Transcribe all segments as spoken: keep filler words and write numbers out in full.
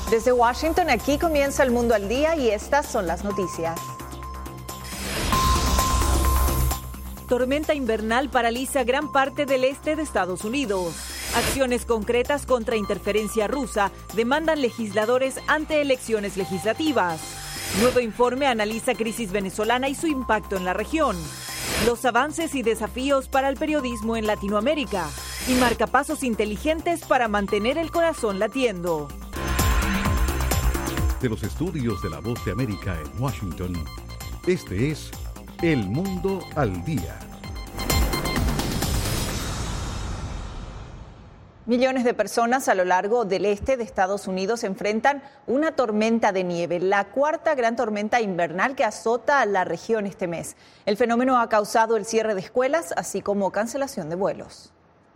Desde Washington, aquí comienza El Mundo al Día y estas son las noticias. Tormenta invernal paraliza gran parte del este de Estados Unidos. Acciones concretas contra interferencia rusa demandan legisladores ante elecciones legislativas. Nuevo informe analiza crisis venezolana y su impacto en la región. Los avances y desafíos para el periodismo en Latinoamérica. Y marcapasos inteligentes para mantener el corazón latiendo. De los estudios de La Voz de América en Washington, este es El Mundo al Día. Millones de personas a lo largo del este de Estados Unidos enfrentan una tormenta de nieve, la cuarta gran tormenta invernal que azota a la región este mes. El fenómeno ha causado el cierre de escuelas, así como cancelación de vuelos.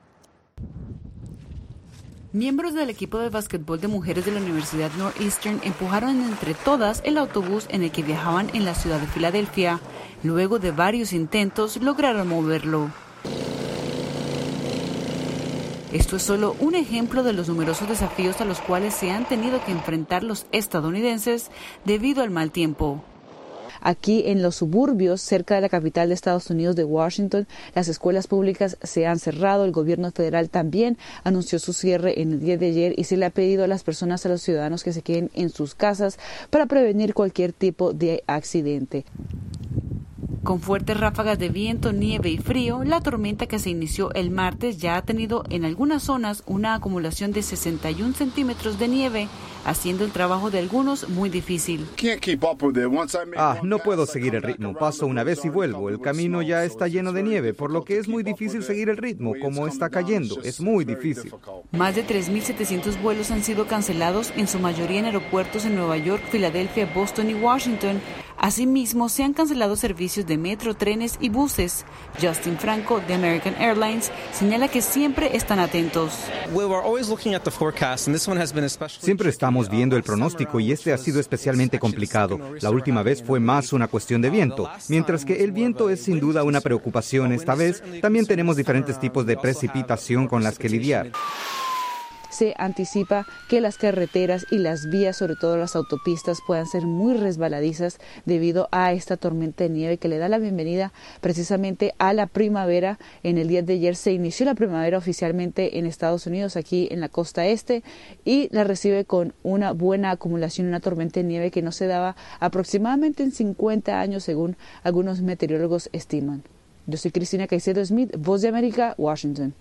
Miembros del equipo de básquetbol de mujeres de la Universidad Northeastern empujaron entre todas el autobús en el que viajaban en la ciudad de Filadelfia. Luego de varios intentos, lograron moverlo. Esto es solo un ejemplo de los numerosos desafíos a los cuales se han tenido que enfrentar los estadounidenses debido al mal tiempo. Aquí en los suburbios, cerca de la capital de Estados Unidos, de Washington, las escuelas públicas se han cerrado. El gobierno federal también anunció su cierre en el día de ayer y se le ha pedido a las personas, a los ciudadanos, que se queden en sus casas para prevenir cualquier tipo de accidente. Con fuertes ráfagas de viento, nieve y frío, la tormenta que se inició el martes ya ha tenido en algunas zonas una acumulación de sesenta y un centímetros de nieve, haciendo el trabajo de algunos muy difícil. Ah, no puedo seguir el ritmo. Paso una vez y vuelvo. El camino ya está lleno de nieve, por lo que es muy difícil seguir el ritmo. Como está cayendo, es muy difícil. Más de tres mil setecientos vuelos han sido cancelados, en su mayoría en aeropuertos en Nueva York, Filadelfia, Boston y Washington. Asimismo, se han cancelado servicios de metro, trenes y buses. Justin Franco, de American Airlines, señala que siempre están atentos. Siempre estamos viendo el pronóstico y este ha sido especialmente complicado. La última vez fue más una cuestión de viento. Mientras que el viento es sin duda una preocupación, esta vez también tenemos diferentes tipos de precipitación con las que lidiar. Se anticipa que las carreteras y las vías, sobre todo las autopistas, puedan ser muy resbaladizas debido a esta tormenta de nieve que le da la bienvenida precisamente a la primavera. En el día de ayer se inició la primavera oficialmente en Estados Unidos, aquí en la costa este, y la recibe con una buena acumulación, una tormenta de nieve que no se daba aproximadamente en cincuenta años, según algunos meteorólogos estiman. Yo soy Cristina Caicedo Smith, Voz de América, Washington.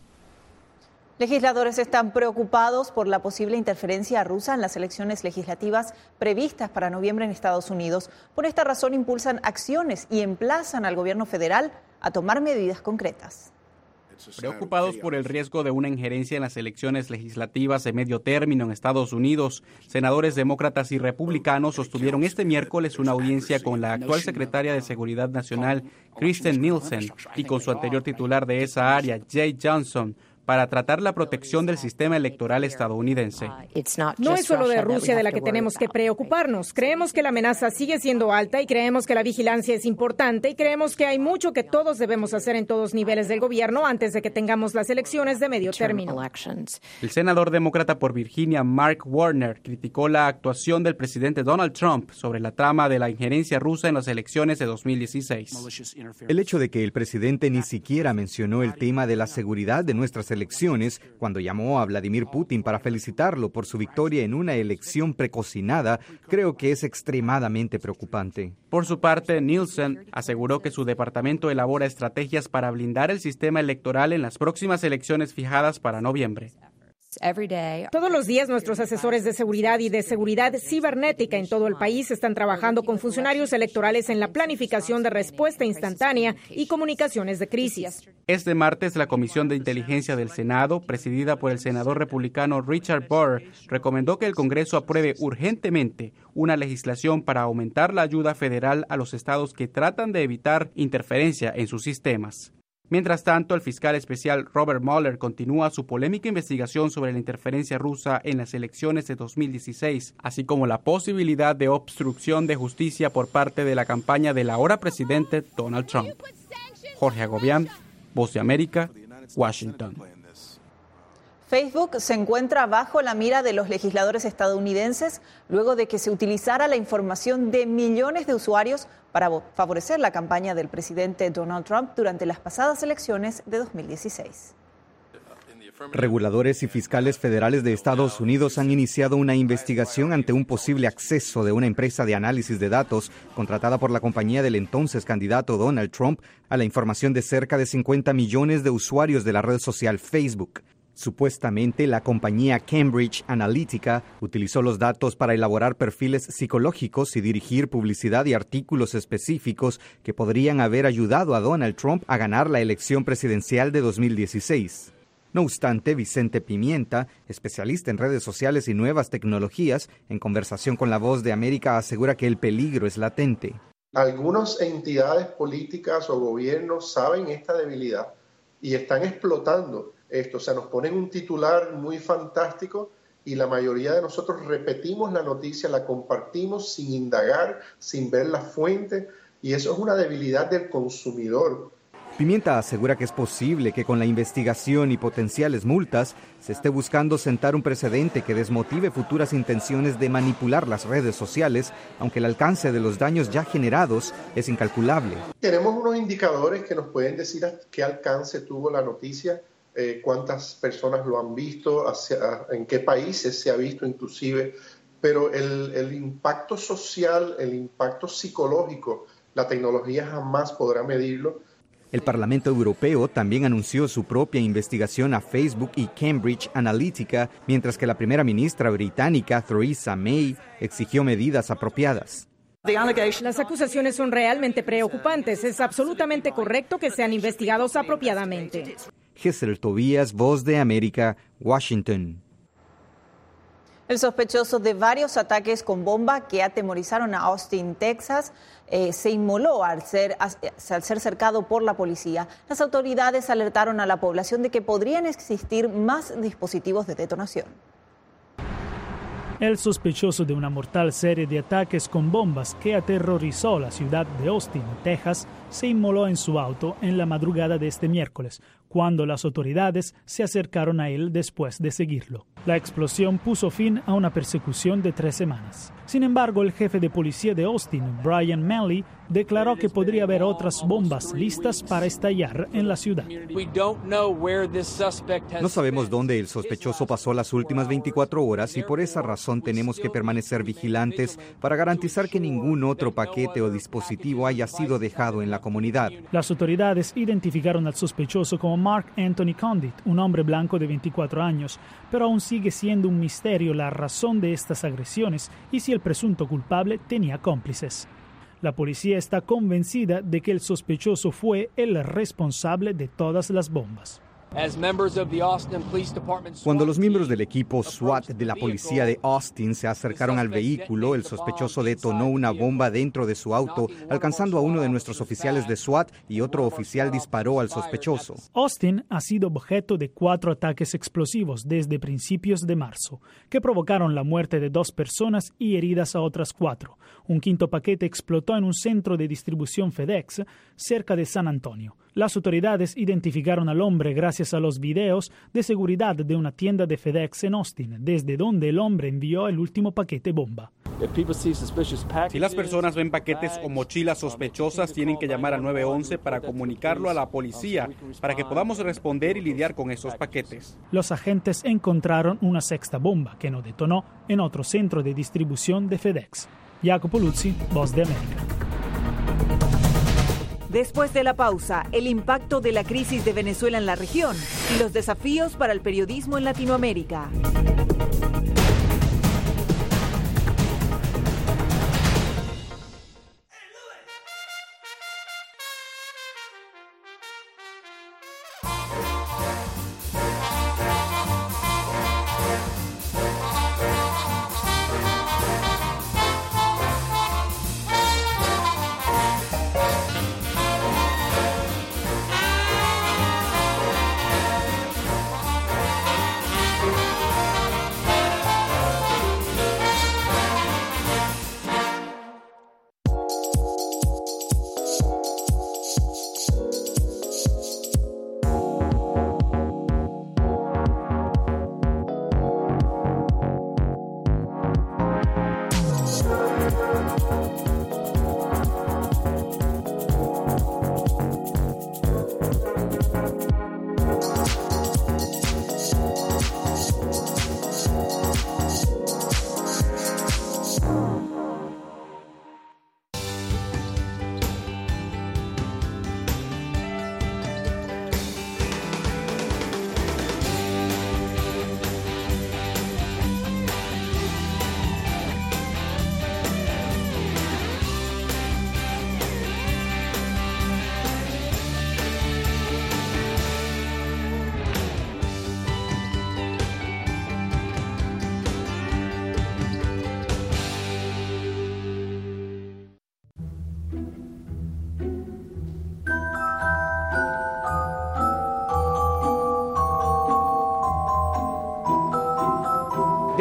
Legisladores están preocupados por la posible interferencia rusa en las elecciones legislativas previstas para noviembre en Estados Unidos. Por esta razón impulsan acciones y emplazan al gobierno federal a tomar medidas concretas. Preocupados por el riesgo de una injerencia en las elecciones legislativas de medio término en Estados Unidos, senadores demócratas y republicanos sostuvieron este miércoles una audiencia con la actual secretaria de Seguridad Nacional, Kristen Nielsen, y con su anterior titular de esa área, Jay Johnson, para tratar la protección del sistema electoral estadounidense. No es solo de Rusia de la que tenemos que preocuparnos. Creemos que la amenaza sigue siendo alta y creemos que la vigilancia es importante y creemos que hay mucho que todos debemos hacer en todos niveles del gobierno antes de que tengamos las elecciones de medio término. El senador demócrata por Virginia, Mark Warner, criticó la actuación del presidente Donald Trump sobre la trama de la injerencia rusa en las elecciones de dos mil dieciséis. El hecho de que el presidente ni siquiera mencionó el tema de la seguridad de nuestras elecciones cuando llamó a Vladimir Putin para felicitarlo por su victoria en una elección precocinada, creo que es extremadamente preocupante. Por su parte, Nielsen aseguró que su departamento elabora estrategias para blindar el sistema electoral en las próximas elecciones fijadas para noviembre. Todos los días nuestros asesores de seguridad y de seguridad cibernética en todo el país están trabajando con funcionarios electorales en la planificación de respuesta instantánea y comunicaciones de crisis. Este martes, la Comisión de Inteligencia del Senado, presidida por el senador republicano Richard Burr, recomendó que el Congreso apruebe urgentemente una legislación para aumentar la ayuda federal a los estados que tratan de evitar interferencia en sus sistemas. Mientras tanto, el fiscal especial Robert Mueller continúa su polémica investigación sobre la interferencia rusa en las elecciones de dos mil dieciséis, así como la posibilidad de obstrucción de justicia por parte de la campaña del ahora presidente Donald Trump. Jorge Agobián, Voz de América, Washington. Facebook se encuentra bajo la mira de los legisladores estadounidenses luego de que se utilizara la información de millones de usuarios para favorecer la campaña del presidente Donald Trump durante las pasadas elecciones de dos mil dieciséis. Reguladores y fiscales federales de Estados Unidos han iniciado una investigación ante un posible acceso de una empresa de análisis de datos contratada por la compañía del entonces candidato Donald Trump a la información de cerca de cincuenta millones de usuarios de la red social Facebook. Supuestamente, la compañía Cambridge Analytica utilizó los datos para elaborar perfiles psicológicos y dirigir publicidad y artículos específicos que podrían haber ayudado a Donald Trump a ganar la elección presidencial de dos mil dieciséis. No obstante, Vicente Pimienta, especialista en redes sociales y nuevas tecnologías, en conversación con La Voz de América, asegura que el peligro es latente. Algunas entidades políticas o gobiernos saben esta debilidad y están explotando esto. O sea, nos ponen un titular muy fantástico y la mayoría de nosotros repetimos la noticia, la compartimos sin indagar, sin ver la fuente, y eso es una debilidad del consumidor. Pimienta asegura que es posible que con la investigación y potenciales multas se esté buscando sentar un precedente que desmotive futuras intenciones de manipular las redes sociales, aunque el alcance de los daños ya generados es incalculable. Tenemos unos indicadores que nos pueden decir a qué alcance tuvo la noticia, eh, cuántas personas lo han visto, hacia, en qué países se ha visto inclusive, pero el, el impacto social, el impacto psicológico, la tecnología jamás podrá medirlo. El Parlamento Europeo también anunció su propia investigación a Facebook y Cambridge Analytica, mientras que la primera ministra británica, Theresa May, exigió medidas apropiadas. Las acusaciones son realmente preocupantes. Es absolutamente correcto que sean investigados apropiadamente. Gesell Tobías, Voz de América, Washington. El sospechoso de varios ataques con bomba que atemorizaron a Austin, Texas, eh, se inmoló al ser, al ser cercado por la policía. Las autoridades alertaron a la población de que podrían existir más dispositivos de detonación. El sospechoso de una mortal serie de ataques con bombas que aterrorizó la ciudad de Austin, Texas, se inmoló en su auto en la madrugada de este miércoles, cuando las autoridades se acercaron a él después de seguirlo. La explosión puso fin a una persecución de tres semanas. Sin embargo, el jefe de policía de Austin, Brian Manley, declaró que podría haber otras bombas listas para estallar en la ciudad. No sabemos dónde el sospechoso pasó las últimas veinticuatro horas y por esa razón tenemos que permanecer vigilantes para garantizar que ningún otro paquete o dispositivo haya sido dejado en la comunidad. Las autoridades identificaron al sospechoso como Mark Anthony Condit, un hombre blanco de veinticuatro años, pero aún sigue siendo un misterio la razón de estas agresiones y si el presunto culpable tenía cómplices. La policía está convencida de que el sospechoso fue el responsable de todas las bombas. Cuando los miembros del equipo SWAT de la policía de Austin se acercaron al vehículo, el sospechoso detonó una bomba dentro de su auto, alcanzando a uno de nuestros oficiales de SWAT y otro oficial disparó al sospechoso. Austin ha sido objeto de cuatro ataques explosivos desde principios de marzo, que provocaron la muerte de dos personas y heridas a otras cuatro. Un quinto paquete explotó en un centro de distribución FedEx cerca de San Antonio. Las autoridades identificaron al hombre gracias a los videos de seguridad de una tienda de FedEx en Austin, desde donde el hombre envió el último paquete bomba. Si las personas ven paquetes o mochilas sospechosas, tienen que llamar al nueve once para comunicarlo a la policía, para que podamos responder y lidiar con esos paquetes. Los agentes encontraron una sexta bomba que no detonó en otro centro de distribución de FedEx. Jacopo Luzzi, Voz de América. Después de la pausa, el impacto de la crisis de Venezuela en la región y los desafíos para el periodismo en Latinoamérica.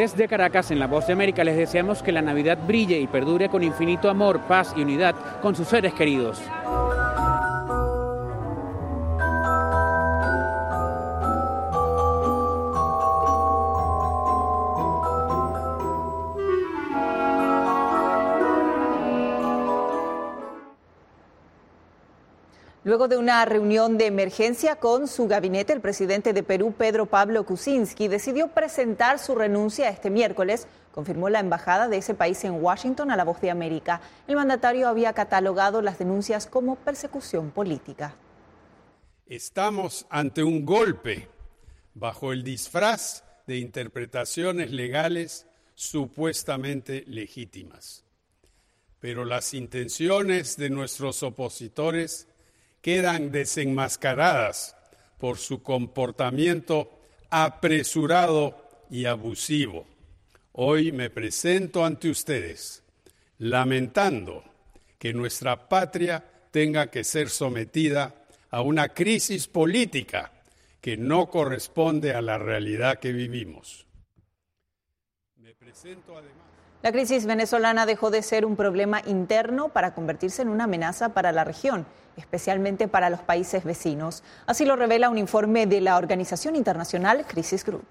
Desde Caracas, en La Voz de América, les deseamos que la Navidad brille y perdure con infinito amor, paz y unidad con sus seres queridos. Luego de una reunión de emergencia con su gabinete, el presidente de Perú, Pedro Pablo Kuczynski, decidió presentar su renuncia este miércoles, confirmó la embajada de ese país en Washington a La Voz de América. El mandatario había catalogado las denuncias como persecución política. Estamos ante un golpe bajo el disfraz de interpretaciones legales supuestamente legítimas. Pero las intenciones de nuestros opositores quedan desenmascaradas por su comportamiento apresurado y abusivo. Hoy me presento ante ustedes lamentando que nuestra patria tenga que ser sometida a una crisis política que no corresponde a la realidad que vivimos. Me presento además. La crisis venezolana dejó de ser un problema interno para convertirse en una amenaza para la región, especialmente para los países vecinos. Así lo revela un informe de la organización internacional Crisis Group.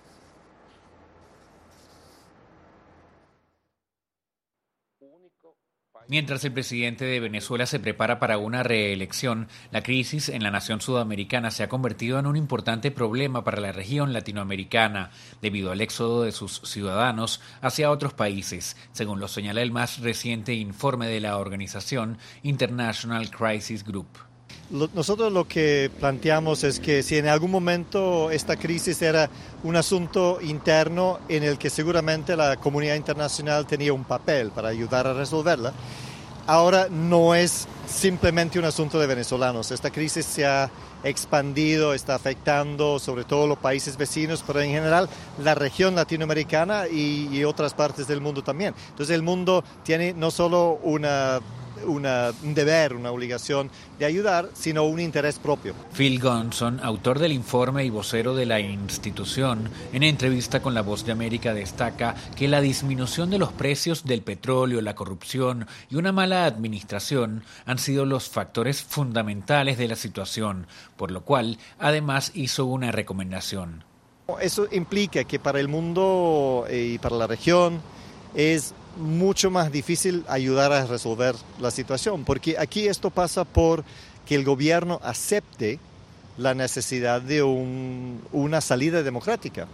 Mientras el presidente de Venezuela se prepara para una reelección, la crisis en la nación sudamericana se ha convertido en un importante problema para la región latinoamericana, debido al éxodo de sus ciudadanos hacia otros países, según lo señala el más reciente informe de la organización International Crisis Group. Nosotros lo que planteamos es que si en algún momento esta crisis era un asunto interno en el que seguramente la comunidad internacional tenía un papel para ayudar a resolverla, ahora no es simplemente un asunto de venezolanos. Esta crisis se ha expandido, está afectando sobre todo los países vecinos, pero en general la región latinoamericana y, y otras partes del mundo también. Entonces el mundo tiene no solo una... Una, un deber, una obligación de ayudar, sino un interés propio. Phil Gonson, autor del informe y vocero de la institución, en entrevista con La Voz de América destaca que la disminución de los precios del petróleo, la corrupción y una mala administración han sido los factores fundamentales de la situación, por lo cual además hizo una recomendación. Eso implica que para el mundo y para la región es mucho más difícil ayudar a resolver la situación, porque aquí esto pasa por que el gobierno acepte la necesidad de un, una salida democrática,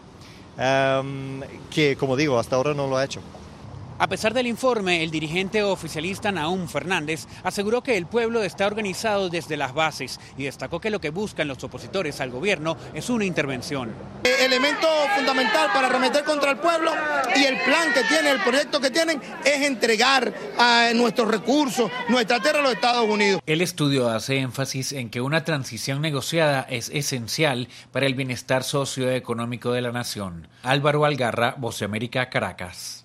um, que como digo, hasta ahora no lo ha hecho. A pesar del informe, el dirigente oficialista Nahum Fernández aseguró que el pueblo está organizado desde las bases y destacó que lo que buscan los opositores al gobierno es una intervención. El elemento fundamental para arremeter contra el pueblo y el plan que tiene, el proyecto que tienen, es entregar a nuestros recursos, nuestra tierra a los Estados Unidos. El estudio hace énfasis en que una transición negociada es esencial para el bienestar socioeconómico de la nación. Álvaro Algarra, Voz de América, Caracas.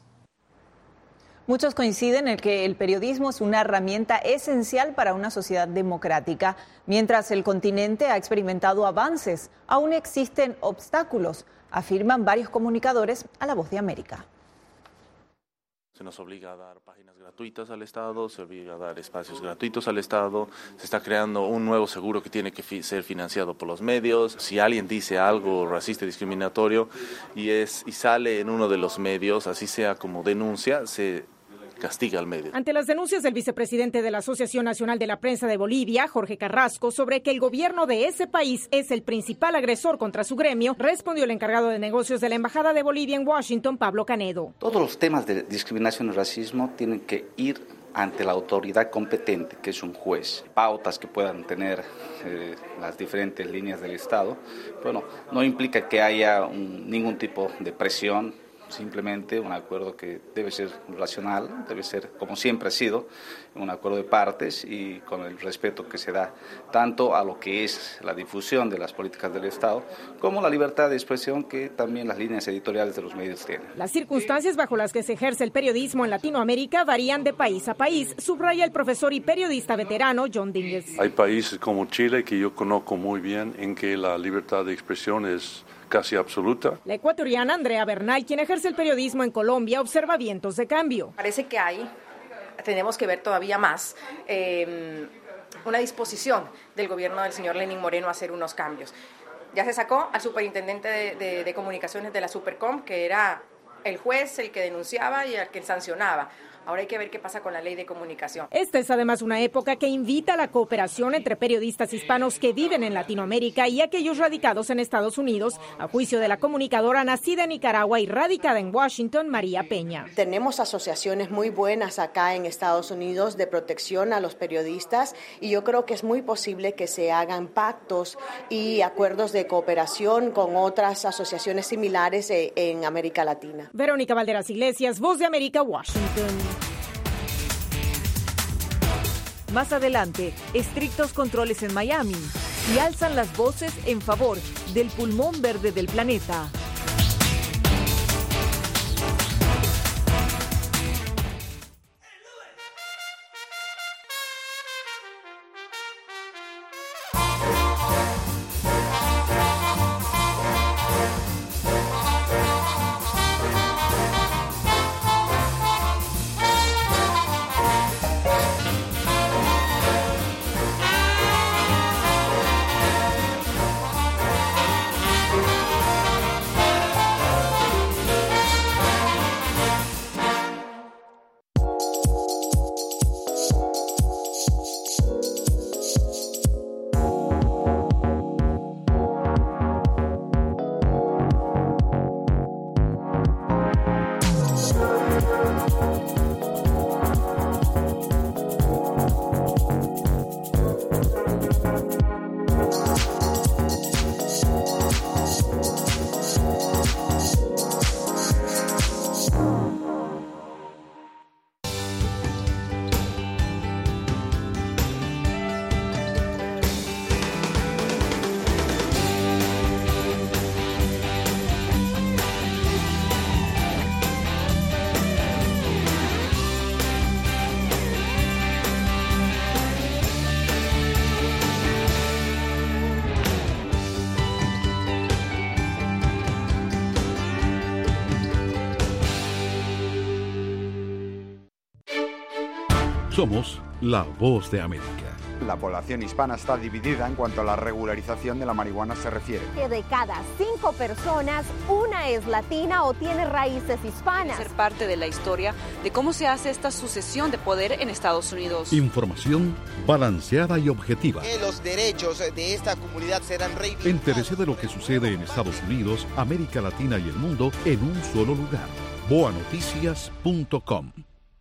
Muchos coinciden en que el periodismo es una herramienta esencial para una sociedad democrática. Mientras el continente ha experimentado avances, aún existen obstáculos, afirman varios comunicadores a La Voz de América. Se nos obliga a dar páginas gratuitas al Estado, se obliga a dar espacios gratuitos al Estado, se está creando un nuevo seguro que tiene que fi- ser financiado por los medios. Si alguien dice algo racista y discriminatorio y, es, y sale en uno de los medios, así sea como denuncia, se castiga al medio. Ante las denuncias del vicepresidente de la Asociación Nacional de la Prensa de Bolivia, Jorge Carrasco, sobre que el gobierno de ese país es el principal agresor contra su gremio, respondió el encargado de negocios de la Embajada de Bolivia en Washington, Pablo Canedo. Todos los temas de discriminación y racismo tienen que ir ante la autoridad competente, que es un juez. Pautas que puedan tener eh, las diferentes líneas del Estado, bueno, no implica que haya un, ningún tipo de presión, simplemente un acuerdo que debe ser racional, debe ser, como siempre ha sido, un acuerdo de partes y con el respeto que se da tanto a lo que es la difusión de las políticas del Estado, como la libertad de expresión que también las líneas editoriales de los medios tienen. Las circunstancias bajo las que se ejerce el periodismo en Latinoamérica varían de país a país, subraya el profesor y periodista veterano John Dinges. Hay países como Chile, que yo conozco muy bien, en que la libertad de expresión es casi absoluta. La ecuatoriana Andrea Bernal, quien ejerce el periodismo en Colombia, observa vientos de cambio. Parece que hay, tenemos que ver todavía más, eh, una disposición del gobierno del señor Lenín Moreno a hacer unos cambios. Ya se sacó al superintendente de, de, de comunicaciones de la Supercom, que era el juez el que denunciaba y el que sancionaba. Ahora hay que ver qué pasa con la ley de comunicación. Esta es además una época que invita a la cooperación entre periodistas hispanos que viven en Latinoamérica y aquellos radicados en Estados Unidos, a juicio de la comunicadora nacida en Nicaragua y radicada en Washington, María Peña. Tenemos asociaciones muy buenas acá en Estados Unidos de protección a los periodistas y yo creo que es muy posible que se hagan pactos y acuerdos de cooperación con otras asociaciones similares en América Latina. Verónica Valderas Iglesias, Voz de América, Washington. Más adelante, estrictos controles en Miami y alzan las voces en favor del pulmón verde del planeta. Somos la Voz de América. La población hispana está dividida en cuanto a la regularización de la marihuana se refiere. Que de cada cinco personas, una es latina o tiene raíces hispanas. Ser parte de la historia de cómo se hace esta sucesión de poder en Estados Unidos. Información balanceada y objetiva. Que los derechos de esta comunidad serán reivindicados. Entérese de lo que sucede en Estados Unidos, América Latina y el mundo en un solo lugar. boa noticias punto com.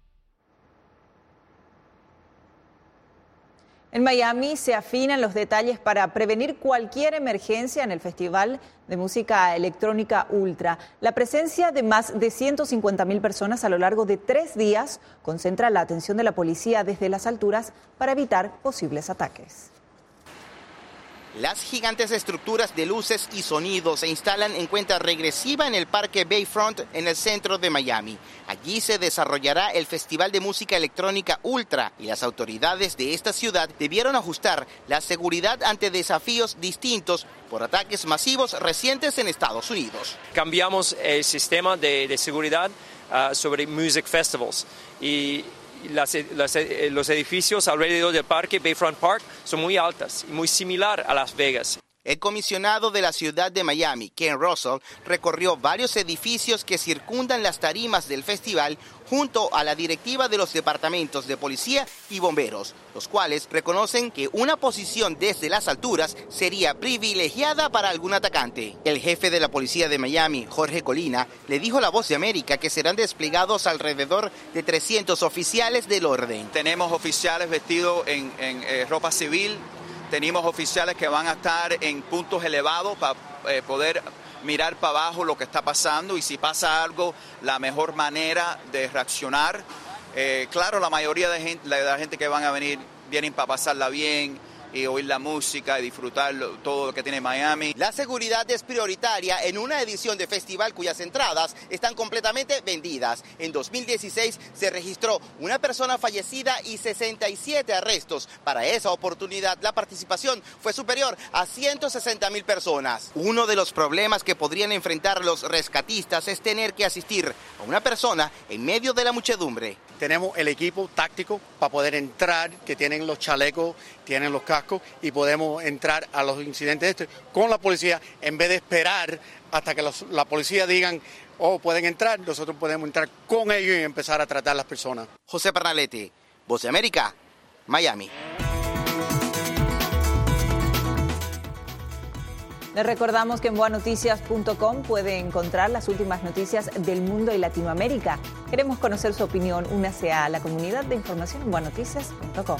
En Miami se afinan los detalles para prevenir cualquier emergencia en el Festival de Música Electrónica Ultra. La presencia de más de ciento cincuenta mil personas a lo largo de tres días concentra la atención de la policía desde las alturas para evitar posibles ataques. Las gigantes estructuras de luces y sonidos se instalan en cuenta regresiva en el Parque Bayfront en el centro de Miami. Allí se desarrollará el Festival de Música Electrónica Ultra y las autoridades de esta ciudad debieron ajustar la seguridad ante desafíos distintos por ataques masivos recientes en Estados Unidos. Cambiamos el sistema de, de seguridad uh, sobre Music Festivals y Las, las, los edificios alrededor del parque Bayfront Park son muy altas y muy similar a Las Vegas. El comisionado de la ciudad de Miami, Ken Russell, recorrió varios edificios que circundan las tarimas del festival junto a la directiva de los departamentos de policía y bomberos, los cuales reconocen que una posición desde las alturas sería privilegiada para algún atacante. El jefe de la policía de Miami, Jorge Colina, le dijo a La Voz de América que serán desplegados alrededor de trescientos oficiales del orden. Tenemos oficiales vestidos en, en eh, ropa civil. Tenemos oficiales que van a estar en puntos elevados para eh, poder mirar para abajo lo que está pasando y si pasa algo, la mejor manera de reaccionar. Eh, claro, la mayoría de, gente, de la gente que van a venir vienen para pasarla bien, y oír la música y disfrutar todo lo que tiene Miami. La seguridad es prioritaria en una edición de festival cuyas entradas están completamente vendidas. En dos mil dieciséis se registró una persona fallecida y sesenta y siete arrestos. Para esa oportunidad la participación fue superior a ciento sesenta mil personas. Uno de los problemas que podrían enfrentar los rescatistas es tener que asistir a una persona en medio de la muchedumbre. Tenemos el equipo táctico para poder entrar, que tienen los chalecos, tienen los cascos y podemos entrar a los incidentes estos con la policía en vez de esperar hasta que los, la policía digan, oh, pueden entrar, nosotros podemos entrar con ellos y empezar a tratar a las personas. José Pernalete, Voz de América, Miami. Les recordamos que en boa noticias punto com puede encontrar las últimas noticias del mundo y Latinoamérica. Queremos conocer su opinión. Únase a la comunidad de información en boa noticias punto com.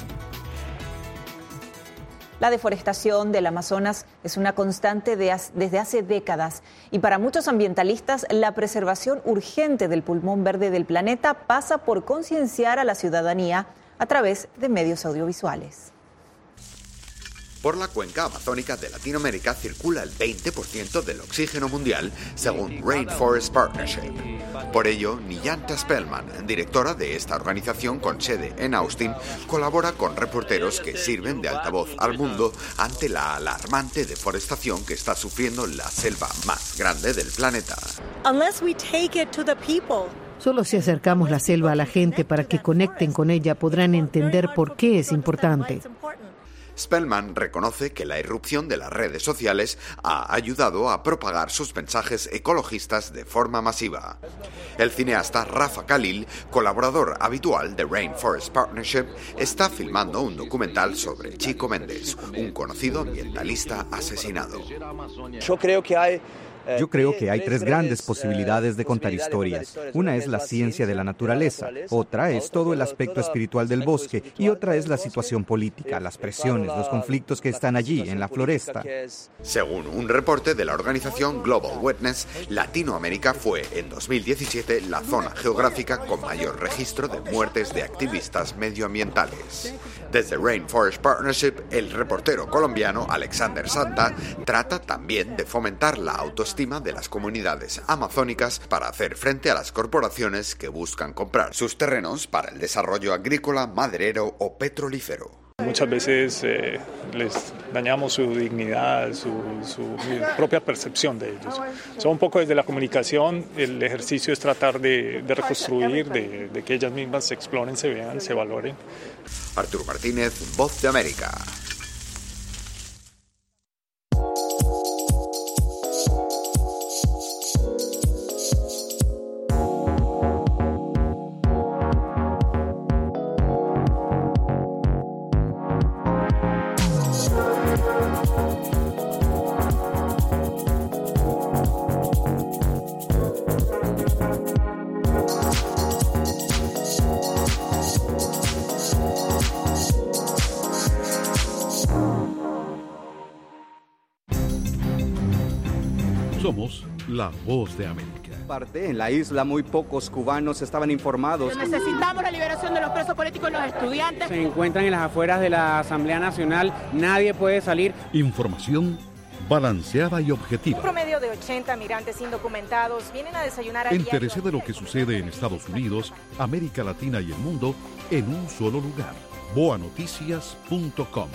La deforestación del Amazonas es una constante de, desde hace décadas y para muchos ambientalistas la preservación urgente del pulmón verde del planeta pasa por concienciar a la ciudadanía a través de medios audiovisuales. Por la cuenca amazónica de Latinoamérica circula el veinte por ciento del oxígeno mundial, según Rainforest Partnership. Por ello, Niyanta Spellman, directora de esta organización con sede en Austin, colabora con reporteros que sirven de altavoz al mundo ante la alarmante deforestación que está sufriendo la selva más grande del planeta. Solo si acercamos la selva a la gente para que conecten con ella podrán entender por qué es importante. Spellman reconoce que la irrupción de las redes sociales ha ayudado a propagar sus mensajes ecologistas de forma masiva. El cineasta Rafa Khalil, colaborador habitual de Rainforest Partnership, está filmando un documental sobre Chico Méndez, un conocido ambientalista asesinado. Yo creo que hay Yo creo que hay tres grandes posibilidades de contar historias. Una es la ciencia de la naturaleza, otra es todo el aspecto espiritual del bosque y otra es la situación política, las presiones, los conflictos que están allí en la floresta. Según un reporte de la organización Global Witness, Latinoamérica fue en dos mil diecisiete la zona geográfica con mayor registro de muertes de activistas medioambientales. Desde Rainforest Partnership, el reportero colombiano Alexander Santa trata también de fomentar la autoestima de las comunidades amazónicas para hacer frente a las corporaciones que buscan comprar sus terrenos para el desarrollo agrícola, maderero o petrolífero. Muchas veces eh, les dañamos su dignidad, su, su propia percepción de ellos. So, un poco desde la comunicación, el ejercicio es tratar de, de reconstruir, de, de que ellas mismas se exploren, se vean, se valoren. Arturo Martínez, Voz de América. Somos la Voz de América. Parte en la isla muy pocos cubanos estaban informados. Necesitamos la liberación de los presos políticos y los estudiantes. Se encuentran en las afueras de la Asamblea Nacional, nadie puede salir. Información balanceada y objetiva. Un promedio de ochenta migrantes indocumentados vienen a desayunar a Entérese de lo que sucede en Estados Unidos, América Latina y el mundo en un solo lugar. boa noticias punto com.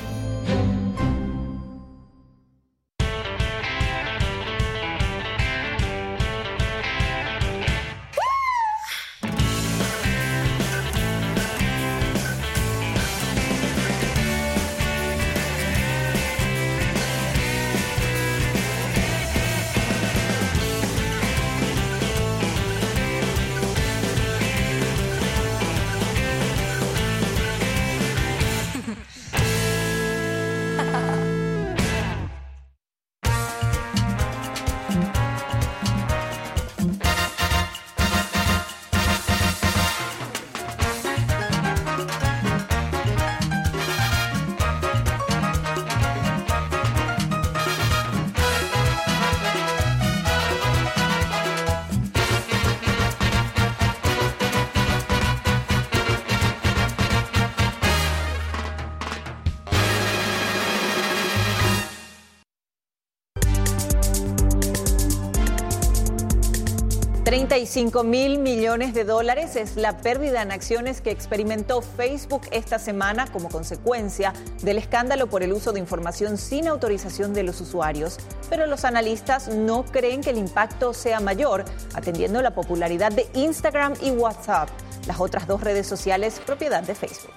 treinta y cinco mil millones de dólares es la pérdida en acciones que experimentó Facebook esta semana como consecuencia del escándalo por el uso de información sin autorización de los usuarios. Pero los analistas no creen que el impacto sea mayor, atendiendo la popularidad de Instagram y WhatsApp, las otras dos redes sociales propiedad de Facebook.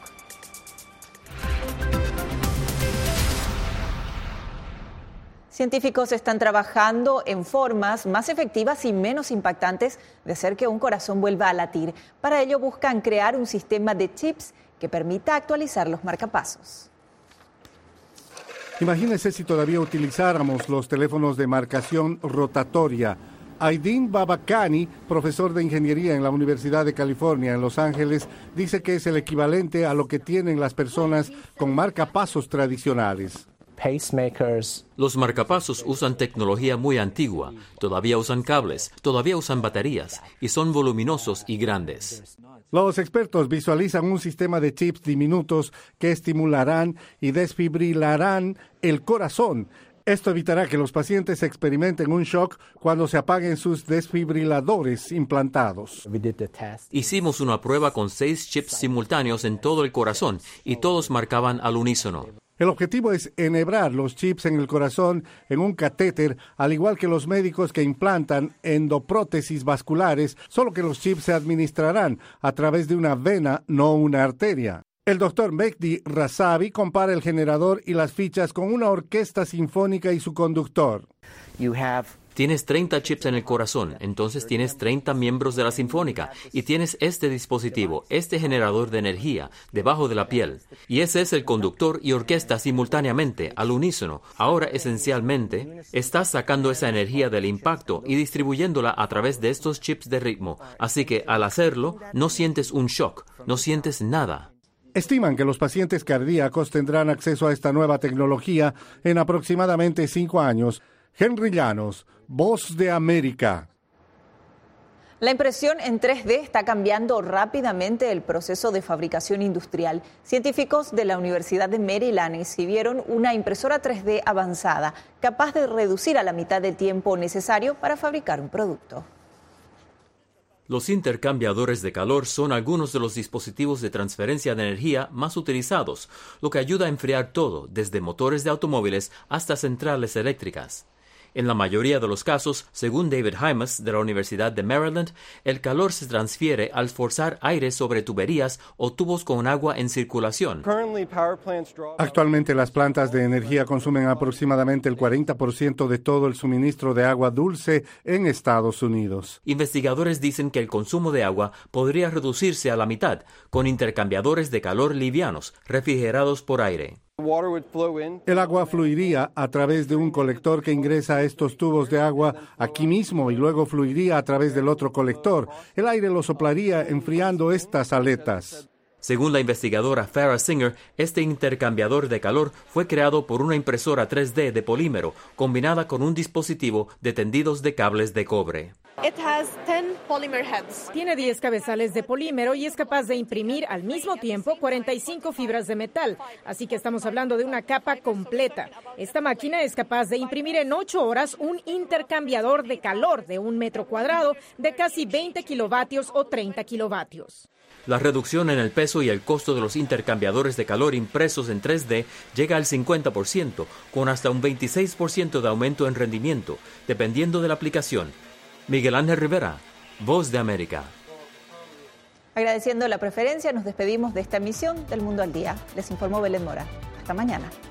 Científicos están trabajando en formas más efectivas y menos impactantes de hacer que un corazón vuelva a latir. Para ello buscan crear un sistema de chips que permita actualizar los marcapasos. Imagínese si todavía utilizáramos los teléfonos de marcación rotatoria. Aydin Babakani, profesor de ingeniería en la Universidad de California en Los Ángeles, dice que es el equivalente a lo que tienen las personas con marcapasos tradicionales. Pacemakers. Los marcapasos usan tecnología muy antigua, todavía usan cables, todavía usan baterías y son voluminosos y grandes. Los expertos visualizan un sistema de chips diminutos que estimularán y desfibrilarán el corazón. Esto evitará que los pacientes experimenten un shock cuando se apaguen sus desfibriladores implantados. Hicimos una prueba con seis chips simultáneos en todo el corazón y todos marcaban al unísono. El objetivo es enhebrar los chips en el corazón en un catéter, al igual que los médicos que implantan endoprótesis vasculares, solo que los chips se administrarán a través de una vena, no una arteria. El doctor Mehdi Razavi compara el generador y las fichas con una orquesta sinfónica y su conductor. You have Tienes treinta chips en el corazón, entonces tienes treinta miembros de la sinfónica y tienes este dispositivo, este generador de energía, debajo de la piel. Y ese es el conductor y orquesta simultáneamente, al unísono. Ahora, esencialmente, estás sacando esa energía del impacto y distribuyéndola a través de estos chips de ritmo. Así que, al hacerlo, no sientes un shock, no sientes nada. Estiman que los pacientes cardíacos tendrán acceso a esta nueva tecnología en aproximadamente cinco años. Henry Llanos, Voz de América. La impresión en tres D está cambiando rápidamente el proceso de fabricación industrial. Científicos de la Universidad de Maryland exhibieron una impresora tres D avanzada, capaz de reducir a la mitad del tiempo necesario para fabricar un producto. Los intercambiadores de calor son algunos de los dispositivos de transferencia de energía más utilizados, lo que ayuda a enfriar todo, desde motores de automóviles hasta centrales eléctricas. En la mayoría de los casos, según David Hymas de la Universidad de Maryland, el calor se transfiere al forzar aire sobre tuberías o tubos con agua en circulación. Actualmente las plantas de energía consumen aproximadamente el cuarenta por ciento de todo el suministro de agua dulce en Estados Unidos. Investigadores dicen que el consumo de agua podría reducirse a la mitad con intercambiadores de calor livianos, refrigerados por aire. El agua fluiría a través de un colector que ingresa a estos tubos de agua aquí mismo y luego fluiría a través del otro colector. El aire lo soplaría enfriando estas aletas. Según la investigadora Farah Singer, este intercambiador de calor fue creado por una impresora tres D de polímero combinada con un dispositivo de tendidos de cables de cobre. Tiene diez cabezales de polímero y es capaz de imprimir al mismo tiempo cuarenta y cinco fibras de metal. Así que estamos hablando de una capa completa. Esta máquina es capaz de imprimir en ocho horas un intercambiador de calor de un metro cuadrado de casi veinte kilovatios o treinta kilovatios. La reducción en el peso y el costo de los intercambiadores de calor impresos en tres D llega al cincuenta por ciento, con hasta un veintiséis por ciento de aumento en rendimiento, dependiendo de la aplicación. Miguel Ángel Rivera, Voz de América. Agradeciendo la preferencia, nos despedimos de esta emisión del Mundo al Día. Les informó Belén Mora. Hasta mañana.